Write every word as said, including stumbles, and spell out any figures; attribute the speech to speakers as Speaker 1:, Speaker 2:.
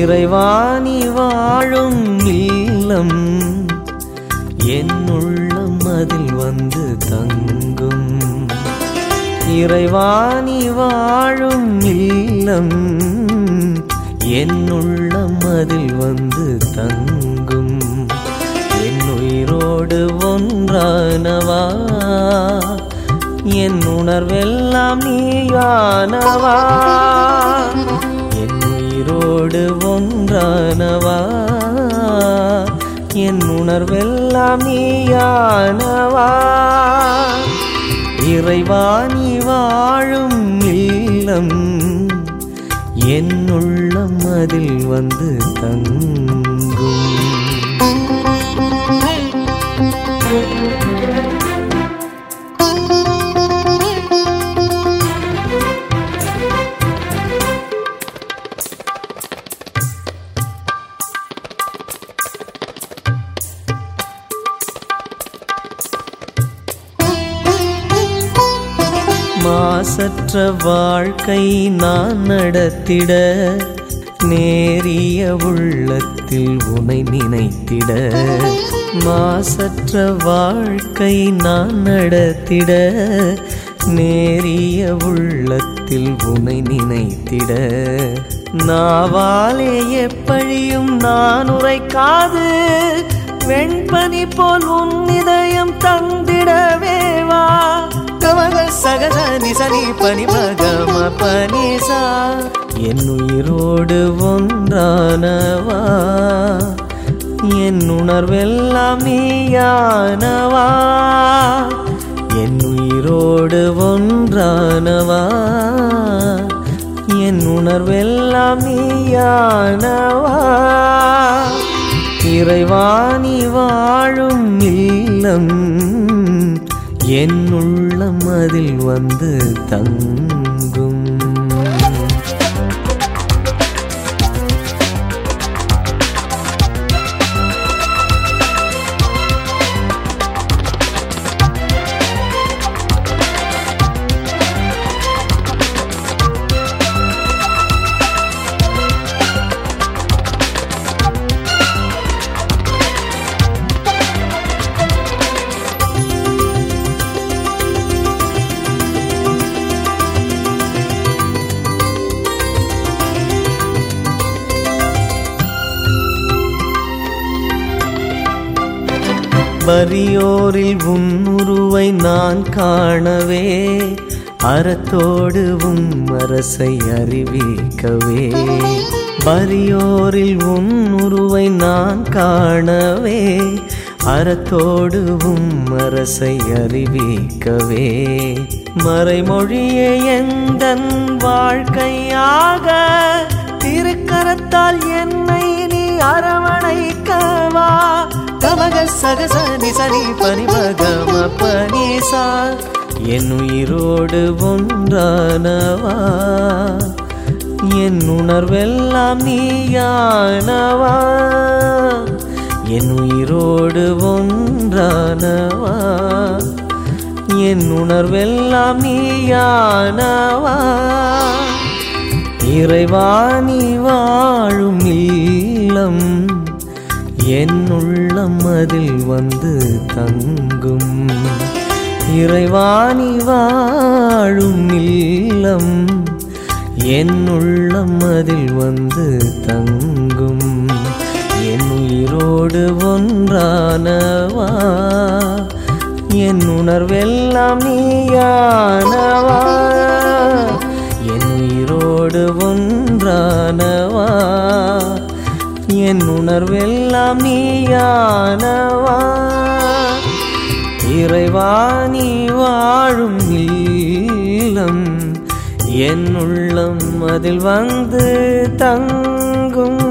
Speaker 1: இறைவாணி வாழும் இல்லம் என் உள்ளம் அதில் வந்து தங்கும். இறைவாணி வாழும் இல்லம் என் உள்ளம் அதில் வந்து தங்கும். என் உயிரோடு ஒன்றானவா, என் உணர்வெல்லாம் நீயானவா. என் உயிரோடு ஒன்றானவா, என் உணர்வெல்லாம் நீயானவா. இறைவாணி வாழும் இல்லம் என் உள்ளம் அதில் வந்து தங்கும். மாசற்ற வாழ்க்கை நான் நடத்திட, நேரிய உள்ளத்தில் உனை நினைத்திட. மாசற்ற வாழ்க்கை நான் நடத்திட, நேரிய உள்ளத்தில் உனை நினைத்திட. நாவாலே எப்படியும் நான் உரைக்காது, வெண்பனி போல் உன் இதயம் தந்திடவேவா. கமக சகச நிசனி பனி பகம பனிசா. என் உயிரோடு ஒன்றானவா, என் உணர்வெல்லாம் நீயானவா. என் உயிரோடு ஒன்றானவா, என் உணர்வெல்லாம் நீயானவா. இறைவாணி வாழும் இல்லம் என் உள்ளம் அதில் வந்து தங்கும். வறியோரில் உன் உருவை நான் காணவே, அறத்தோடு உன் அரசை அறிவிக்கவே. வறியோரில் உன் உருவை நான் காணவே, அறத்தோடு உன் அரசை அறிவிக்கவே. மறைமொழியே எந்தன் வாழ்க்கையாக, திருக்கரத்தால் என்னை நீ அரவணைக்கவா. கமக சகச நிசனி பனி பகம பனிசா. என் உயிரோடு ஒன்றானவா, என் உணர்வெல்லாம் நீயானவா. என் உயிரோடு ஒன்றானவா, என் உணர்வெல்லாம் நீயானவா. இறைவாணி வாழும் இல்லம் என் உள்ளம் அதில் வந்து தங்கும். இறைவாணி வாழும் இல்லம் என் உள்ளம் அதில் வந்து தங்கும். என் உயிரோடு ஒன்றானவா, என் உணர்வெல்லாம் நீயானவா. என் உயிரோடு ஒன்றானவா, என் உணர்வெல்லாம் நீயானவா. இறைவாணி வாழும் இல்லம் என் உள்ளம் அதில் வந்து தங்கும்.